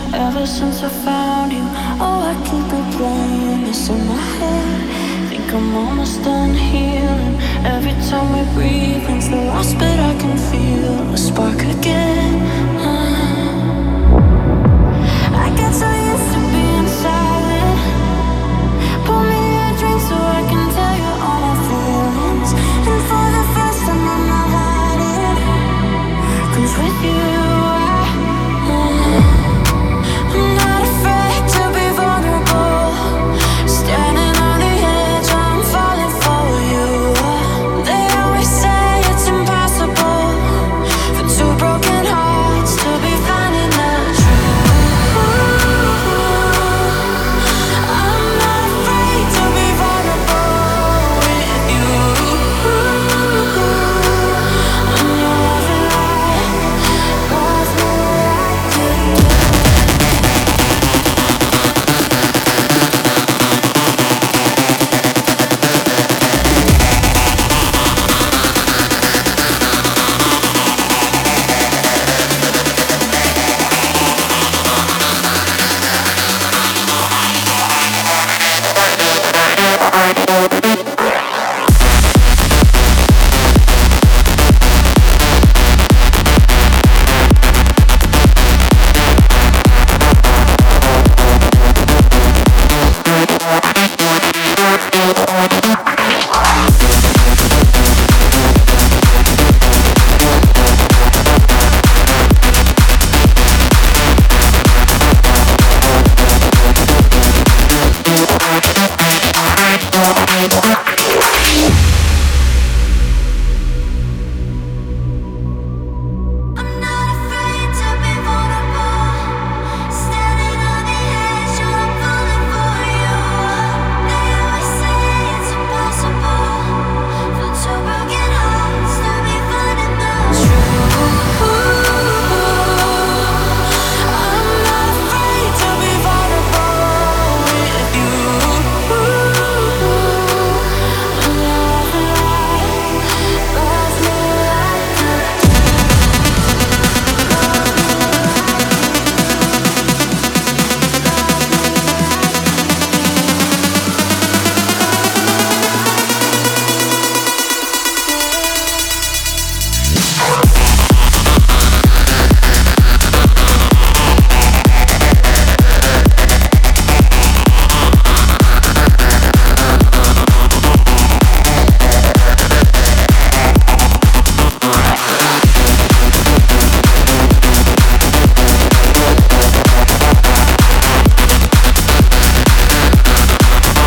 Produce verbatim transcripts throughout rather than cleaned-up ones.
Ever since I found you, oh, I keep replaying this in my head. Think I'm almost done healing. Every time we breathe, things the lost, but I can feel a spark again. Uh, I get so used to being silent. Pour me a drink so I can tell you all my feelings. And for the first time I'm not hiding, 'cause with you I, uh, I'm not afraid to be vulnerable. Standing on the edge, I'm falling for you. They always say it's impossible for two broken hearts to be finding the truth. I'm not afraid to be vulnerable with you. And your love and light loves me like you do. I'm not afraid to be vulnerable. Standing on the edge, I'm falling for you. They always say it's impossible for two broken hearts to be finding the truth. I'm not afraid to be vulnerable with you. And your love and light loves me like you do.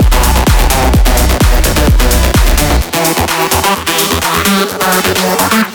We'll be right back.